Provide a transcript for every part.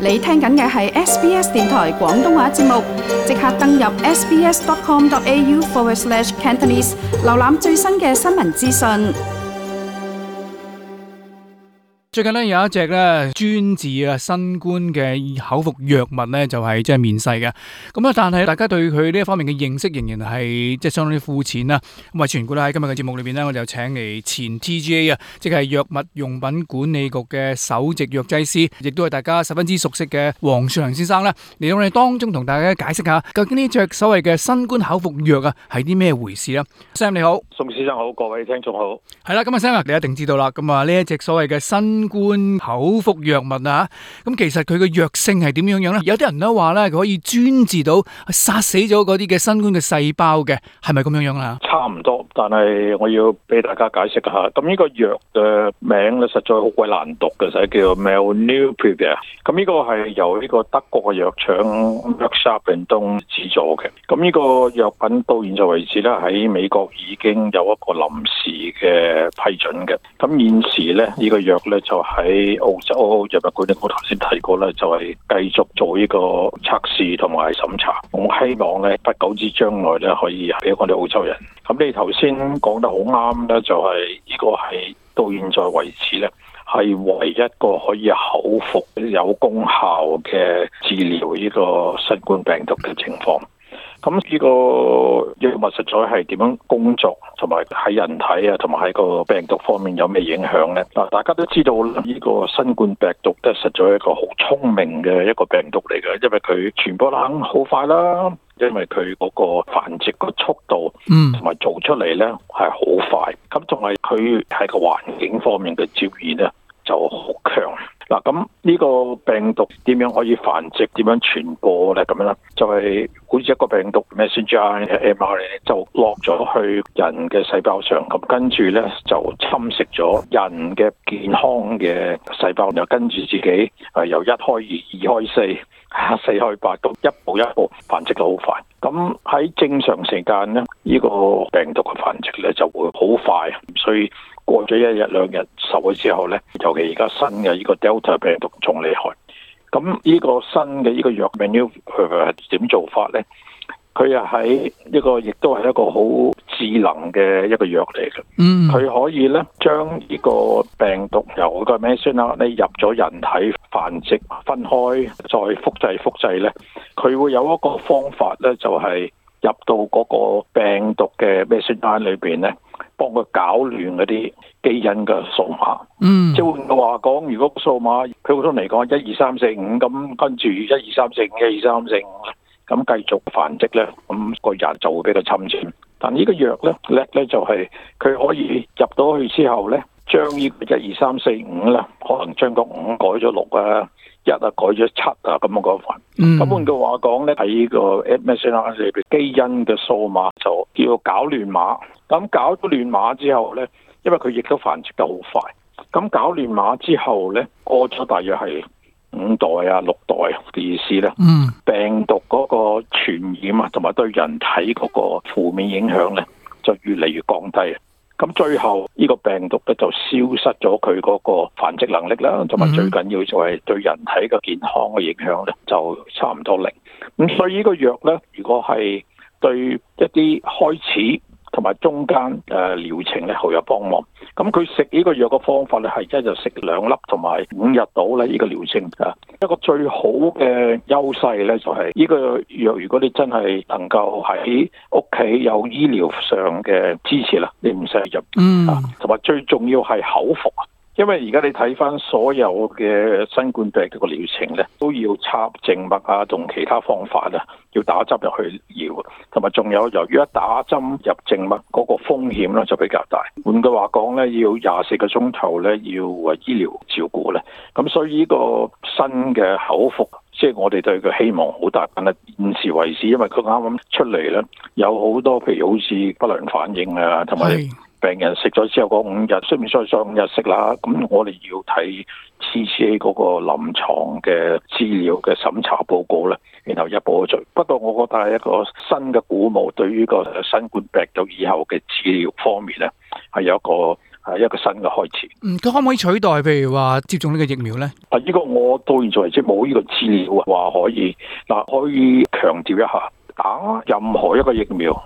你聽緊嘅係 SBS 電台廣東話節目，即刻登入 sbs.com.au/Cantonese 瀏覽最新嘅新聞資訊。 最近咧有一隻咧專治新冠嘅口服藥物咧就係即係面世嘅，咁啊但係大家對佢呢一方面嘅認識仍然係即係相當之膚淺啦。咁啊，全顧咧喺今日嘅節目裏邊咧，我哋就請嚟前 TGA 啊，即係藥物用品管理局嘅首席藥劑師，亦都係大家十分之熟悉嘅黃樹良先生咧，嚟到我哋當中同大家解釋下究竟呢隻所謂嘅新冠口服藥啊係啲咩回事啦。Sam 你好， 宋先生好，各位聽眾好。 係啦，咁啊 Sam 你一定知道啦。咁啊呢一隻所謂嘅新冠口服藥物啊，咁其實佢嘅藥性係點樣樣咧？有啲人都話咧，佢可以專治到殺死咗嗰啲嘅新冠嘅細胞嘅，係咪咁樣樣啊？ 差唔多，但係我要俾大家解釋下。咁呢個藥嘅名咧，實在好鬼難讀嘅，就係叫 Molnupiravir。咁呢個係由呢個德國嘅藥廠 Merck Sharp & Dohme 製作嘅。咁呢個藥品到現在為止咧，喺美國已經有一個臨時嘅批准嘅。咁現時咧，呢個藥咧就喺澳洲藥物管理局，我頭先提過咧，就係繼續做呢個測試同埋審查。我希望咧不久之將來咧可以俾我哋澳洲人。咁你頭先講得好啱咧，就係呢個係到現在為止咧，係唯一一個可以口服有功效嘅治療呢個新冠病毒嘅情況。咁呢個藥物實在係點樣工作，同埋喺人體啊，同埋喺個病毒方面有咩影響呢？嗱，大家都知道呢個新冠病毒咧，實在係一個好聰明嘅一個病毒嚟嘅，因為佢傳播得好快啦，因為佢嗰個繁殖個速度，同埋做出嚟咧係好快，咁同埋佢喺個環境方面嘅照現咧就好強。嗱，咁呢個病毒點樣可以繁殖、點樣傳播咧？咁樣咧，就係好似一個病毒 messenger mRNA 就落咗去人嘅細胞上，咁跟住咧就侵蝕咗人嘅健康嘅細胞，又跟住自己由1開2、2開4、4開8，咁一步一步繁殖得好快。咁喺正常時間咧，呢個病毒嘅繁殖咧就會好快，所以過咗1日2日受咗之後咧，尤其而家新嘅呢個 Delta 病毒仲厲害。咁呢個新嘅呢個藥 Molnupiravir 點做法咧？佢又喺呢個亦都係一個好智能嘅一個藥嚟嘅。佢可以咧將呢個病毒由個 messenger 你入咗人體繁殖分開再複製咧，佢會有一個方法咧，就係入到嗰個病毒嘅 messenger 裏邊咧，幫佢搞亂嗰啲基因嘅數碼。即係換句話講，如果個數碼佢普通嚟講1、2、3、4、5，咁跟住1、2、3、4、5、1、2、3、4、5咁繼續繁殖咧，咁個人就會俾佢侵佔。但呢個藥咧叻咧就係佢可以入到去之後咧，將呢個1、2、3、4、5咧，可能將個5改咗6啊，1啊改咗7啊咁樣嗰份。咁換句話講咧，喺呢個 messenger 裏邊基因嘅數碼就叫搞亂碼。咁搞咗亂碼之後咧，因為佢亦都繁殖得好快。咁搞亂碼之後咧，過咗大約係5代啊6代嘅意思咧，病毒嗰個傳染啊，同埋對人體嗰個負面影響咧，就越嚟越降低。咁最後呢個病毒咧就消失咗佢嗰個繁殖能力啦，同埋最緊要就係對人體嘅健康嘅影響咧，就差唔多0。咁所以呢個藥咧，如果係對一啲開始同埋中間療程咧好有幫忙。咁佢食呢個藥嘅方法咧係一日食2粒，同埋5日到咧呢個療程啊。一個最好嘅優勢咧就係呢個藥，如果你真係能夠喺屋企有醫療上嘅支持啦，你唔使入同埋最重要係口服。因為而家你睇翻所有嘅新冠病毒嘅療程咧，都要插靜脈啊，同其他方法啊，要打針入去要，同埋仲有由於一打針入靜脈嗰個風險咧就比較大。換句話講咧，要24個鐘頭咧要醫療照顧咧，咁所以呢個新嘅口服，即係我哋對佢希望好大。但係現時為止，因為佢啱啱出嚟咧，有好多譬如好似不良反應啊，同埋病人食咗之後嗰5日，雖然再5日食啦，咁我哋要睇 TGA 嗰個臨床嘅資料嘅審查報告咧，然後一步一步。不過我覺得係一個新嘅鼓舞，對於個新冠病毒以後嘅治療方面咧，係有一個係一個新嘅開始。 佢可唔可以取代譬如話接種呢個疫苗咧？ 呢個我到現在為止冇呢個資料話可以。可以強調一下，打任何一個疫苗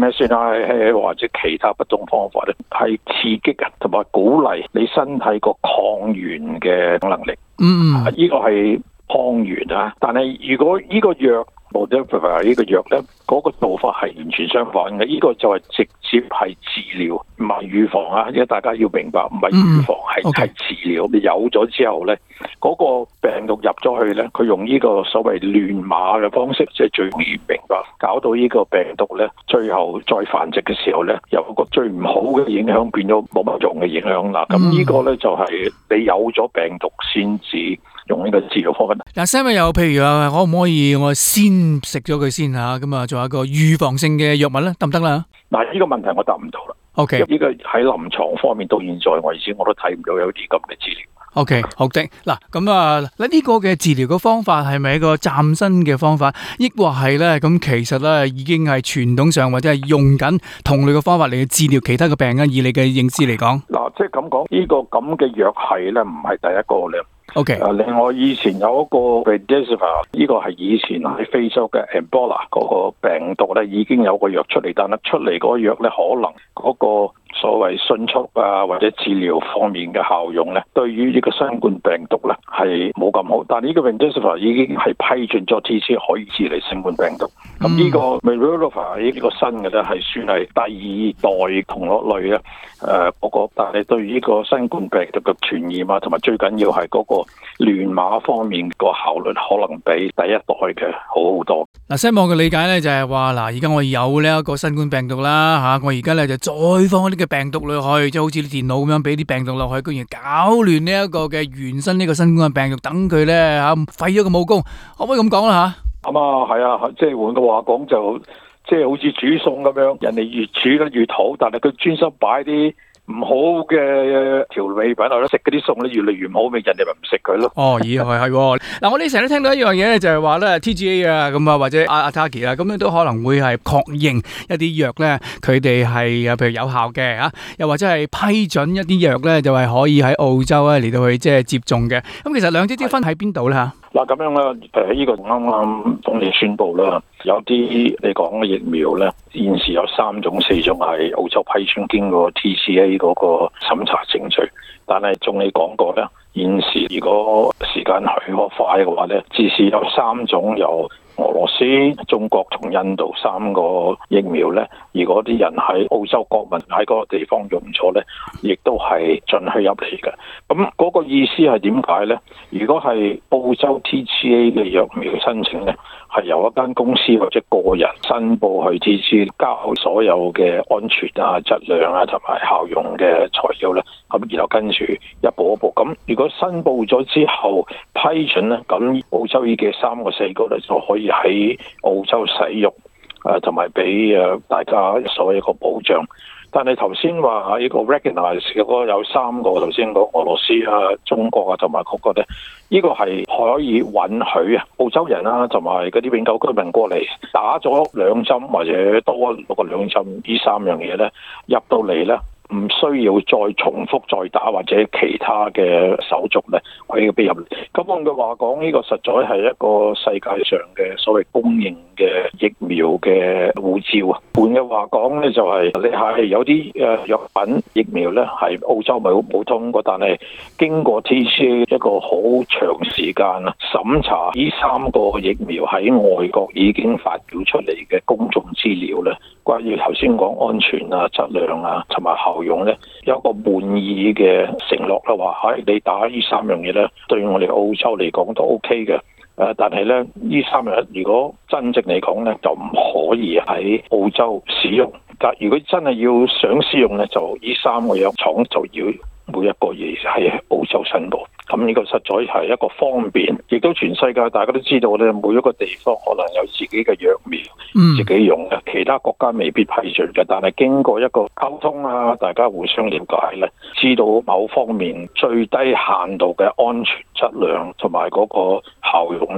mRNA 或者其他不同方法咧，係刺激同埋鼓勵你身體個抗原嘅能力。呢個係抗原啊，但係如果呢個藥Moderna呢個藥咧，嗰個做法係完全相反嘅。呢個就係直接係治療，唔係預防啊！因為大家要明白，唔係預防，係治療。你有咗之後咧，嗰個病毒入咗去咧，佢用呢個所謂亂碼嘅方式，即係最容易明白，搞到呢個病毒咧，最後再繁殖嘅時候咧，有個最唔好嘅影響變咗冇乜用嘅影響啦。咁呢個咧就係你有咗病毒先至用呢個治療方法。 嗱，Sam又譬如話，可唔可以我先食咗佢先嚇，咁啊，做一個預防性嘅藥物咧，得唔得啦？ 嗱，呢個問題我答唔到啦。 OK， 呢個喺臨床方面到現在為止，我都睇唔到有啲咁嘅資料。 OK， 好的。嗱，咁啊，呢個嘅治療嘅方法係咪一個嶄新嘅方法，抑或係咧咁其實咧已經係傳統上或者係用緊同類嘅方法嚟去治療其他嘅病啊？以你嘅認知嚟講， 嗱，即係咁講，呢個咁嘅藥係咧唔係第一個咧。 OK， 另外以前有一個 Remdesivir， 呢個係以前喺非洲嘅 Ebola 嗰個病毒咧已經有個藥出嚟，但係出嚟嗰個藥咧可能嗰個所謂迅速啊或者治療方面嘅效用咧，對於呢個新冠病毒咧係冇咁好。但係呢個 Remdesivir 已經係批准咗 TC 可以治理新冠病毒。咁呢個 Remdesivir 呢個新嘅咧係算係第二代同類咧但係對於呢個新冠病毒嘅傳染啊，同埋最緊要係嗰個亂碼方面個效率可能比第一代嘅好好多。 嗱，Sam我嘅理解咧就係話，而家我有呢一個新冠病毒啦嚇，我而家咧就再放啲嘅病毒落去，即係好似啲電腦咁樣俾啲病毒落去，居然搞亂呢一個嘅原生呢個新冠嘅病毒，等佢咧嚇廢咗個武功，可唔可以咁講啦嚇？ 咁啊，係啊，即係換句話講就，即係好似煮餸咁樣，人哋越煮得越好，但係佢專心擺啲唔好嘅調味品落去，食嗰啲餸咧越嚟越唔好味，人哋咪唔食佢咯。 咦，係嗱，我哋成日都聽到一樣嘢咧，就係話咧 TGA 啊，咁啊或者Ataki 啊，咁樣都可能會係確認一啲藥咧，佢哋係譬如有效嘅嚇，又或者係批准一啲藥咧，就係可以喺澳洲咧嚟到去即係接種嘅。咁其實兩者之分喺邊度咧嚇？嗱， 咁樣啦，呢個啱啱總理宣布啦，有啲你講嘅疫苗咧，現時有3種、4種係澳洲批准經過 TCA 嗰個審查程序，但係總理講過咧，現時如果時間許可快嘅話咧，至少有3種由俄羅斯、中國同印度3個疫苗咧，而嗰啲人喺澳洲國民喺嗰個地方用咗咧，亦都係准許入嚟嘅。咁嗰個意思係點解咧？如果係澳洲 TGA 嘅疫苗申請咧，係由一間公司或者個人申報去 TGA 交所有嘅安全啊、質量啊同埋效用嘅材料咧，咁然後跟住一步一步。咁如果申報咗之後批准咧，咁澳洲呢嘅3個4個咧就可以喺澳洲使用，同埋俾大家所謂一個保障。但係頭先話呢個 recognize 嗰個有3個，頭先講俄羅斯啊、中國啊同埋嗰個咧，呢個係可以允許澳洲人啦同埋嗰啲永久居民過嚟打咗2針或者多過2針，呢3樣嘢咧入到嚟咧，唔需要再重複再打或者其他嘅手續咧，可以俾入嚟。咁換句話講，呢個實在係一個世界上嘅所謂公認嘅疫苗嘅護照啊。換句話講咧，就係你係有啲藥品疫苗咧，係澳洲冇通過，但係經過 TGA 一個好長時間啊審查，呢3個疫苗喺外國已經發表出嚟嘅公眾資料咧，關於頭先講安全啊、質量啊同埋效用咧，有一個滿意嘅承諾啦，話你打呢3樣嘢咧，對我哋澳洲嚟講都 OK 嘅。但係咧，呢3樣如果真正嚟講咧，就唔可以喺澳洲使用。但如果真係要想使用咧，就呢3個藥廠就要每一個嘢喺澳洲申報。咁呢個實在係一個方便，亦都全世界大家都知道咧，每一個地方可能有自己嘅藥苗，自己用嘅，其他國家未必批准嘅。但係經過一個溝通啊，大家互相了解咧，知道某方面最低限度嘅安全質量同埋嗰個效用咧，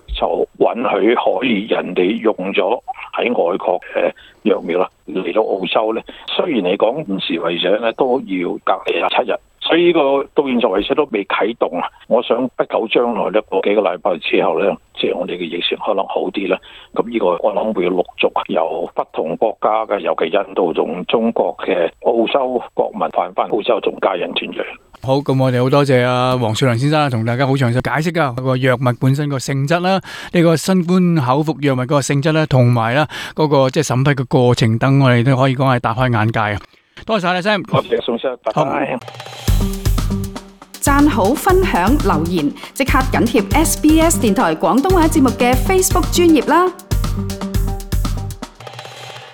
就允許可以人哋用咗喺外國嘅藥苗啦，嚟到澳洲咧，雖然嚟講現時為止咧都要隔離7日，所以呢個到現在為止都未啟動啊。我想不久將來呢個幾個禮拜之後咧，即係我哋嘅疫情可能好啲啦。咁呢個我諗會陸續由不同國家嘅，尤其印度同中國嘅澳洲國民翻澳洲同家人團聚。 好，咁我哋好多謝阿黃紹良先生同大家好詳細解釋噶個藥物本身個性質啦，呢個新冠口服藥物嗰個性質啦，同埋啦嗰個即係審批嘅過程等，我哋都可以講係大開眼界啊！多謝晒你 Sam， 多謝宋生，拜拜。 讚好、分享、留言，即刻緊貼SBS 電台廣東話節目嘅 Facebook 專頁啦！